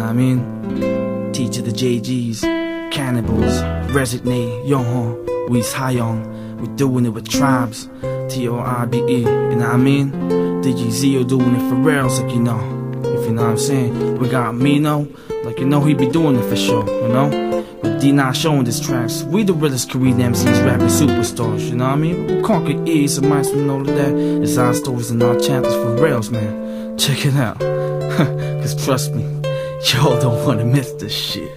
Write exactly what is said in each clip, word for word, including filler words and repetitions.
I mean? Teach of the J Gs, cannibals, resignate, young, we's high on, we're doing it with tribes, T O R B E, you know what I mean? D G Z doing it for reals, like you know, if you know what I'm saying. We got Mino, like you know he be doing it for sure, you know? With D nine showing these tracks, we the realest Korean M Cs, rapping superstars, you know what I mean? We conquer ease, so might as well know that it's our stories and our chapters for reals, man. Check it out, cause trust me, y'all don't wanna miss this shit.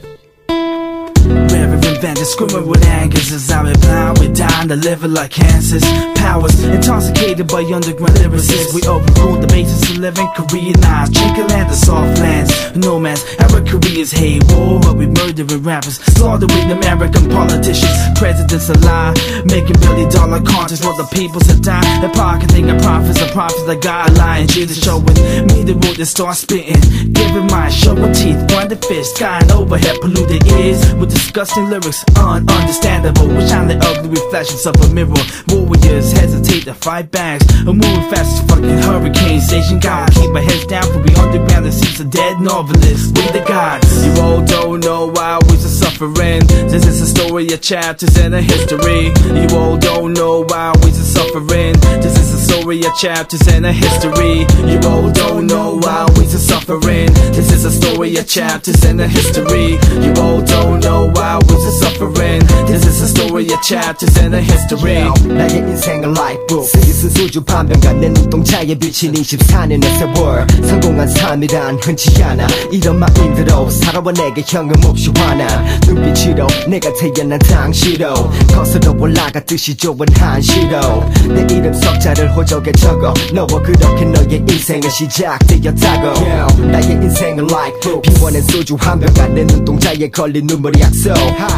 Invented, screaming with angers as I reply. We're dying to live it like cancers. Powers intoxicated by underground lyricists. We overruled the basis of living Koreanized. Chicken-land, the soft lands. No man's ever Korea's hate war, but we murdering rappers, slaughtering American politicians. Presidents a lie, making billion dollar conscious while the people's a die. They're pocketing the prophets, the prophets that God lying. Jesus showing me the road to start spitting. Giving my showing teeth, blinded fist, skying overhead, polluted ears with disgusting lyrics. Ununderstandable, we shine the ugly reflections of a mirror. Warriors hesitate to fight backs, and moving fast as fucking hurricanes. Asian God, keep our heads down, for we underground that sees a dead novelist. We the gods. You all don't know why we're suffering. This is a story of chapters in a history. You all don't know why we're suffering. This is a story of chapters in a history. You all don't know why we're suffering. This is a story of chapters in a history. You all don't know why we're suffering. This is a story of chapters in a history. 나의 인생은 라이프북, 쓰기 쓴 수주 반병간 내 눈동자에 비친 이십사 년의 세월. 성공한 삶이란 흔치 않아. 이런 마인드로 살아와 내게 형은 몹시 화나. 눈빛으로 내가 태어난 당시로 거슬러 올라갔듯이 좋은 한시로 내 이름 석자를 호적에 적어 너와 그렇게 너의 인생은 시작되었다고. yeah. 나의 인생은 라이프북, 비워낸 소주 한 병간 내 눈동자에 걸린 눈물이 약속.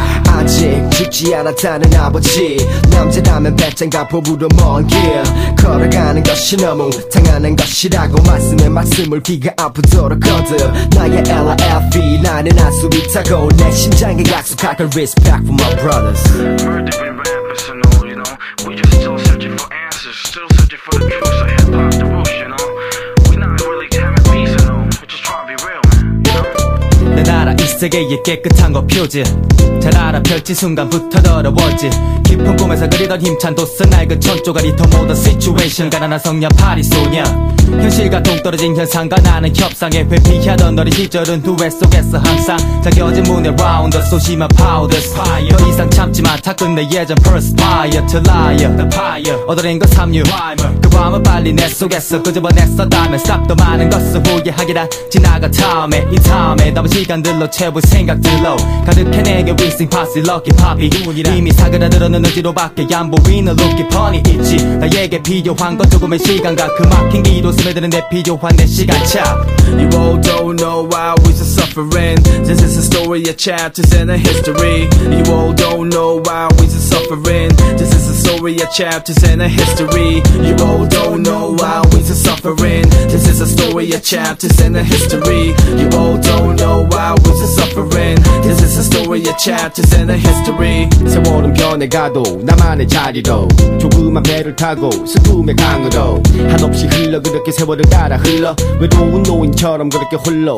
아직 죽지 않았다는 아버지, 남자라면 배짱과 포부로 먼 길 걸어가는 것이 너무 당연한 것이라고 말씀에 말씀을 귀가 아프도록 거듭. 나의 엘 아이 에프 이, 나는 알 수 있다고 내 심장에 약속할게. Respect for my brothers. Murdering rappers and all, you know, we just still searching for answers, still searching for the truth. So hip hop the roots, you know, we not really having peace and all, we just trying to be real, man, you know. 내 나라 이 세계의 깨끗한 거 표지. 잘 알아 펼친 순간부터 더러워지. 깊은 꿈에서 그리던 힘찬 도스 낡은 천조가리 더 모던 시츄에이션. 가난한 성녀 파리 소녀, 현실과 동떨어진 현상과 나는 협상에 회피하던 너의 시절은 두뇌 속에서 항상 잠겨진 문의 라운드 소심한 파우더스. 더 이상 참지만 다 끝내 예전 perspire to liar the fire. 얻어낸 건 삼류, 그 밤은 빨리 내 속에서 끄집어냈었다면 stop 더 많은 것을 후회하기란 지나가 다음에 이 다음에 남은 시간들로 채울 생각들로 가득해 내게 윙싱 파스 럭키 파피. 이미 사그라들었는 의지로밖에 안 보이는 룩이 뻔히 있지. 나에게 필요한 건 조금의 시간과 그 막힌 기도 스며드는 내 필요한 내 시간차. You all don't know why we're suffering. This is a story of chapters in a history. You all don't know why we're suffering. This is a story of chapters in a history. You all don't know why we're suffering. This is a story of chapters in a history. You all don't know why we're suffering. This is a story of chapters in a history. 세월은 변해가도 나만의 자리로 조그만 배를 타고 슬픔의 강으로 한없이 흘러 그렇게 세월을 따라 흘러 외로운 노인처럼 그렇게 홀로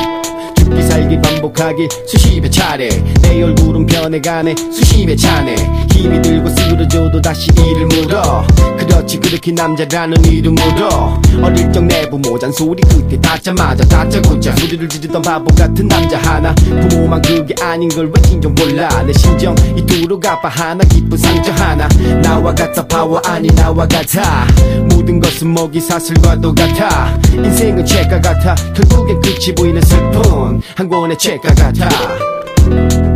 죽기 살기 반복하기 수십여 차례. 내 얼굴은 변해가네 수십여 차례. 힘이 들고 쓰러져도 다시 이를 물어. 그렇지 그렇게 남자라는 이름으로. 어릴 적 내 부모 잔소리 그때 닿자마자 다짜고짜 소리를 지르던 바보 같은 남자 하나. 부모만 그게 아닌 걸 왠지 좀 몰라. 내 심정 이토록 아파 하나. 기쁜 상처 하나. 나와 같아 파워 아니 나와 같아. 모든 것은 먹이 사슬과도 같아. 인생은 책과 같아. 결국엔 끝이 보이는 슬픔 한 권의 책과 같아.